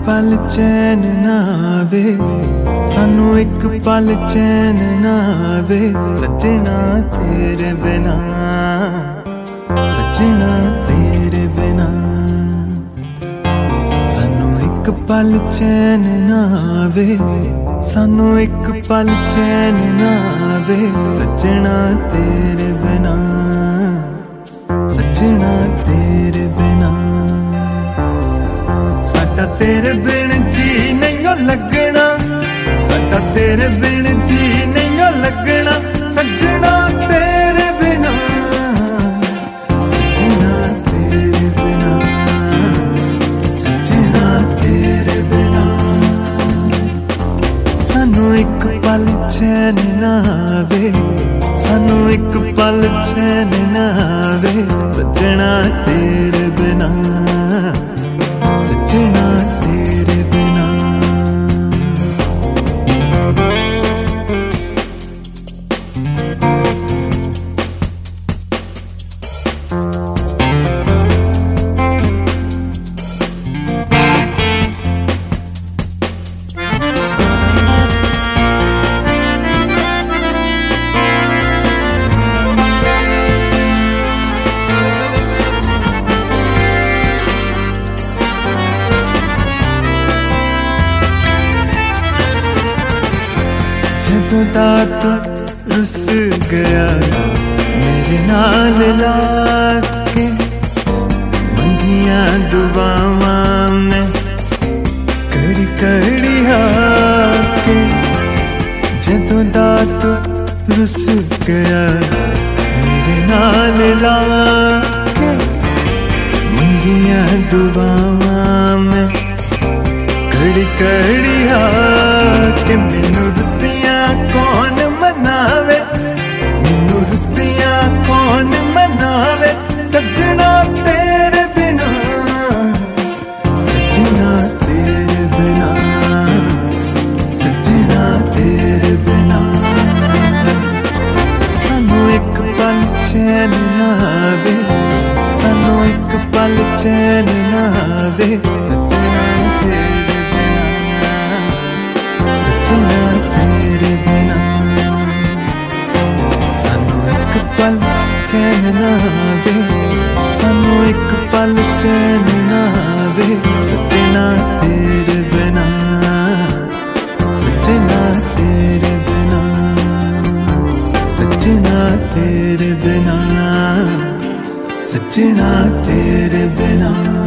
पल चैन ना आवे, सानू एक पल चैन ना आवे, सजना तेरे बिना, सजना तेरे बिना। सानू एक पल चैन ना आवे, सानू एक पल चैन ना आवे, सजना तेरे बिना, सजना तेरे बिना। साडा तेरे बिन जी नहीं लगना, साडा तेरे बिन जी नहीं लगना, सजना तेरे बिना, सजना तेरे बिना, सजना तेरे बिना। सानू एक पल चैन ना आवे, सानू एक पल चैन ना आवे, सजना तेरे बिना, सजना तेरे बिना। जदों दा तू रुस गया मेरे नाल लाके, मंगियां दुआवां मैं कड़ी कड़ी आके। जदों दा तू रुस गया मेरे नाल लाके, मंगियां दुआवां मैं कड़ी कड़ी आके। मैनू रुसियां कौन मनावे, मैनू रुसियां कौन मनावे, सजना तेरे बिना, सजना तेरे बिना, सजना तेरे बिना। सानू एक पल चैन ना आवे, सानू एक पल चैन ना आवे, सजना तेरे बिना, सजना तेरे बिना। सानू एक पल चैन ना आवे, सानू एक पल चैन ना आवे, सजना तेरे बिना, सजना तेरे बिना, सजना तेरे बिना, सजना तेरे बिना।